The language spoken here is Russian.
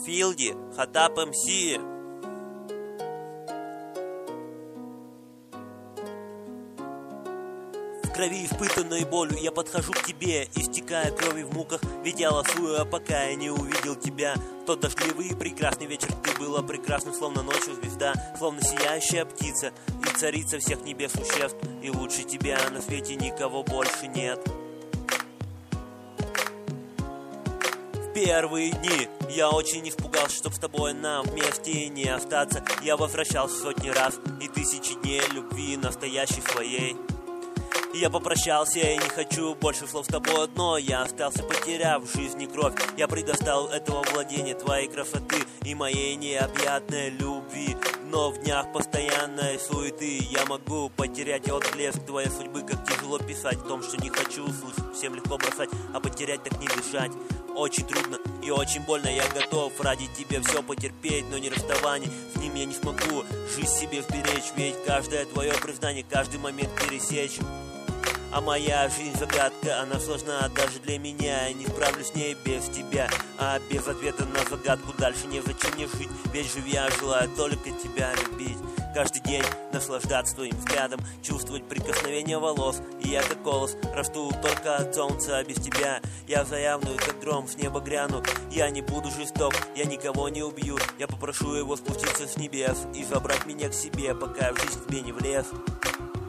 Филди, Хатап МС. В крови, испытанной болью, я подхожу к тебе, истекая кровью в муках, ведь я лосую, пока я не увидел тебя. В тот дождливый и прекрасный вечер ты была прекрасна, словно ночью звезда, словно сияющая птица и царица всех небес существ. И лучше тебя на свете никого больше нет. В первые дни я очень испугался, чтоб с тобой нам вместе не остаться. Я возвращался сотни раз и тысячи дней любви настоящей своей. Я попрощался и не хочу больше слов с тобой одно. Я остался, потеряв в жизни кровь. Я предоставил этого владения твоей красоты и моей необъятной любви. Но в днях постоянной суеты я могу потерять отблеск твоей судьбы. Как тяжело писать о том, что не хочу услышать. Всем легко бросать, а потерять так не дышать. Очень трудно и очень больно. Я готов ради тебя все потерпеть, но не расставание с ним я не смогу жизнь себе вберечь. Ведь каждое твое признание, каждый момент пересечь. А моя жизнь загадка, она сложна даже для меня. Я не справлюсь с ней без тебя. А без ответа на загадку дальше незачем мне жить. Ведь живя желаю только тебя любить. Каждый день наслаждаться твоим взглядом, чувствовать прикосновение волос. И я как колос расту только от солнца, а без тебя я заявную, как гром с неба гряну. Я не буду жесток, я никого не убью. Я попрошу его спуститься с небес и забрать меня к себе, пока в жизнь тебе не влез.